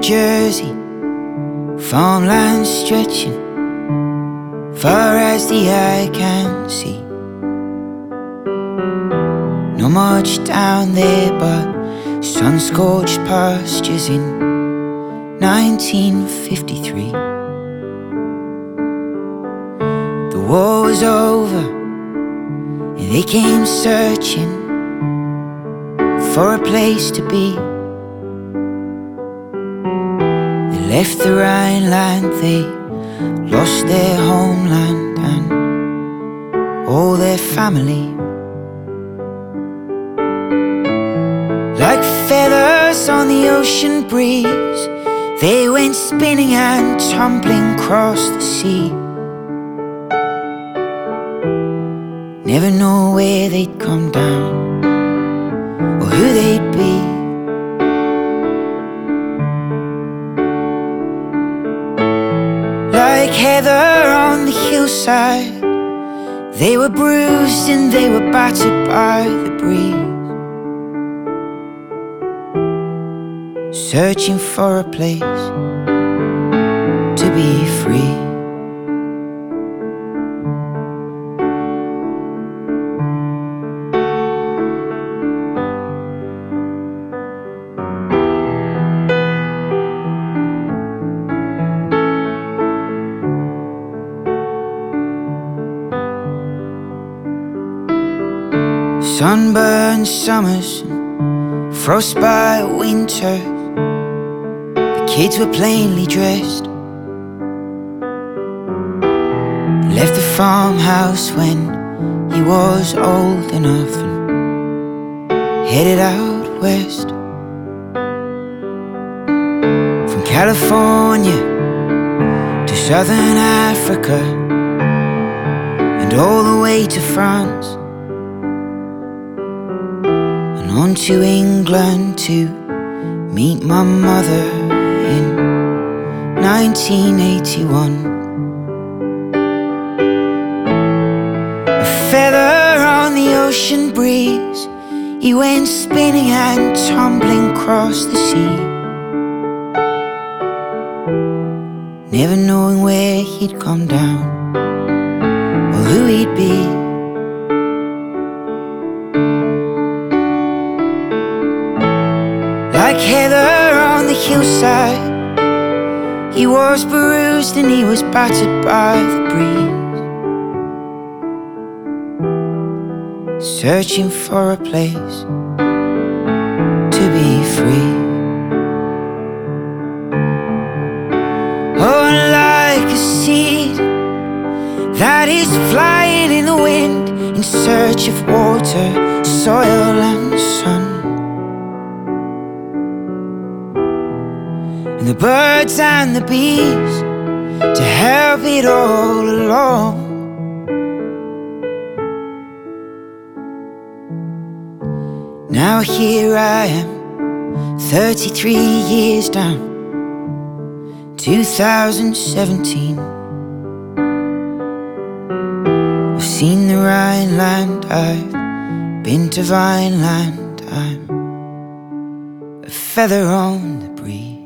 Jersey, farmland stretching far as the eye can see. Not much down there but sun-scorched pastures in 1953. The war was over and they came searching for a place to be. They left the Rhineland, they lost their homeland and all their family. Like feathers on the ocean breeze, they went spinning and tumbling across the sea. Never know where they'd come down or who they'd be. Like heather on the hillside, they were bruised and they were battered by the breeze, searching for a place to be free. Sunburned summers and frostbite winters, the kids were plainly dressed. He left the farmhouse when he was old enough and headed out west. From California to southern Africa and all the way to France, on to England to meet my mother in 1981. A feather on the ocean breeze, he went spinning and tumbling across the sea, never knowing where he'd come down or who he'd be. Like heather on the hillside, he was bruised and he was battered by the breeze, searching for a place to be free. Oh, like a seed that is flying in the wind in search of water, soil and sun, and the birds and the bees to help it all along. Now here I am, 33 years down, 2017. I've seen the Rhineland, I've been to Vineland, I'm a feather on the breeze.